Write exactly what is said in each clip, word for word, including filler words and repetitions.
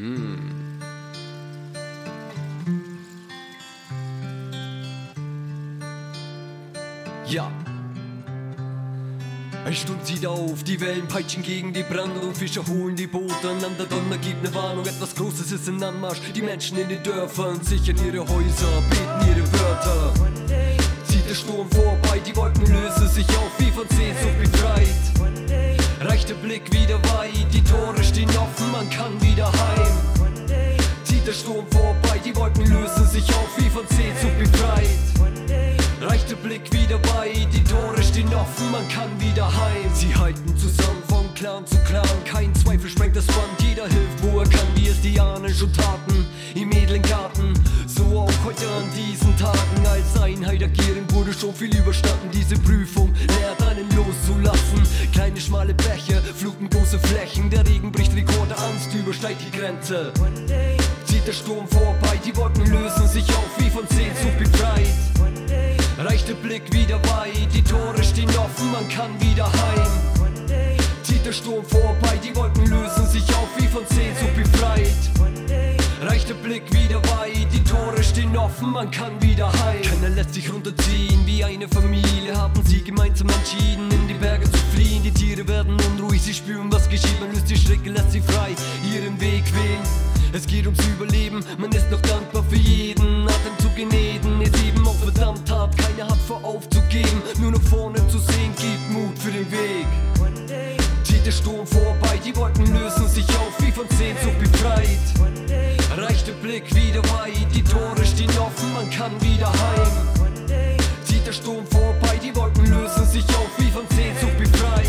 Hm. Ja. Ein Sturm zieht auf, die Wellen peitschen gegen die Brandung, Fischer holen die Boote an, der Donner gibt ne Warnung, etwas Großes ist im Anmarsch, die Menschen in den Dörfern sichern ihre Häuser, beten ihre Wörter. Zieht der Sturm vorbei, die Wolken lösen sich auf, wie von Sehnsucht befreit. Reicht der Blick wieder weit, die Tore stehen offen, man kann wieder heim. Zieht der Sturm vorbei, die Wolken lösen sich auf, wie von Sehnsucht befreit. Reicht der Blick wieder weit, die Tore stehen offen, man kann wieder heim. Sie halten zusammen von Clan zu Clan, kein Zweifel sprengt das Band, jeder hilft wo er kann, wie es die Ahnen schon taten, im edlen Garten. So auch heute an diesen Tagen, als Einheit agieren wurde schon viel überstanden. Diese Prüfung lehrt einen loszulassen, kleine schmale Bäche fluten große Flächen, der Regen bricht Rekorde, Angst übersteigt die Grenze. Zieht der Sturm vorbei, die Wolken lösen sich auf, wie von Sehnsucht befreit. Reicht der Blick wieder weit, die Tore stehen offen, man kann wieder heim. Zieht der Sturm vorbei, die Wolken lösen sich auf, wie von Sehnsucht befreit. Reicht der Blick wieder weit, die Tore stehen offen, man kann wieder heim. Keiner lässt sich runterziehen, wie eine Familie haben sie gemeinsam entschieden, in die Berge zu fliehen. Die Tiere werden unruhig, sie spüren was geschieht, man löst die Stricke, lässt sie frei, ihren Weg wählen. Es geht ums Überleben, man ist noch dankbar für jeden Atemzug in Eden, ist eben auch verdammt hart, keiner hat vor aufzugeben, nur nach vorne zu sehen, gibt Mut für den Weg. Zieht der Sturm vorbei, die Wolken lösen sich auf, wie von Sehnsucht befreit. Reicht der Blick wieder weit, die Tore stehen offen, man kann wieder heim. Zieht der Sturm vorbei, die Wolken lösen sich auf, wie von Sehnsucht befreit.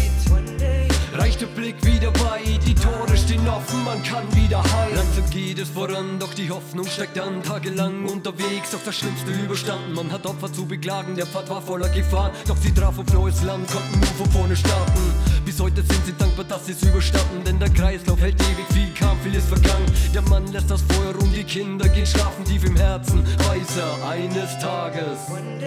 Reicht der Blick wieder weit, die Tore stehen offen, man kann wieder heim. Langsam geht es voran, doch die Hoffnung steigt an. Tagelang unterwegs, doch das Schlimmste überstanden. Man hat Opfer zu beklagen, der Pfad war voller Gefahr. Doch sie traf auf neues Land, konnten nur von vorne starten. Bis heute sind sie dankbar, dass sie es überstanden, denn der Kreislauf hält ewig, viel kam, viel ist vergangen. Der Mann lässt das Feuer rum, die Kinder gehen schlafen, tief im Herzen, weiß er eines Tages.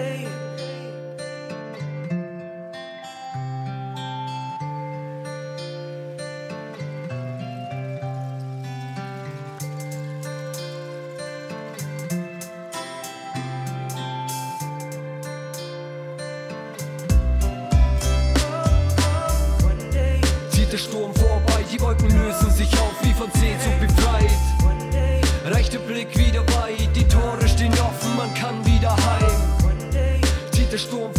Der Sturm vorbei, die Wolken lösen sich auf, wie von Sehnsucht befreit. Reicht der Blick wieder weit, die Tore stehen offen, man kann wieder heim. Zieht der Sturm